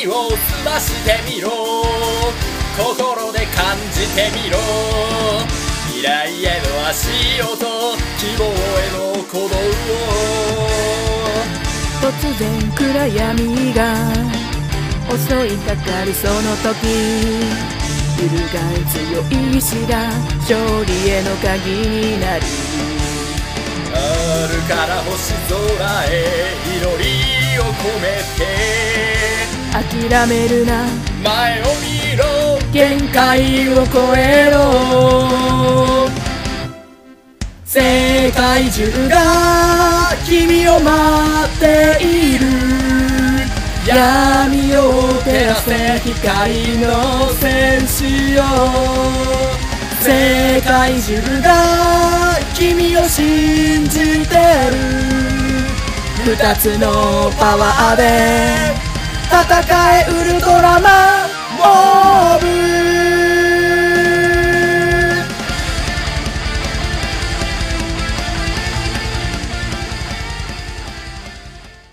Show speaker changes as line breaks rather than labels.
耳を澄ましてみろ、心で感じてみろ、未来への足音、希望への鼓動を。
突然暗闇が襲いかかるその時、揺るがい強い意志が勝利への鍵になる。
あるから星空へ祈りを込めて、
諦めるな、
前を見ろ、
限界を超えろ。世界中が君を待っている。闇を照らせ光の戦士よ。世界中が君を信じてる。二つのパワーで戦えウルトラマンモブ。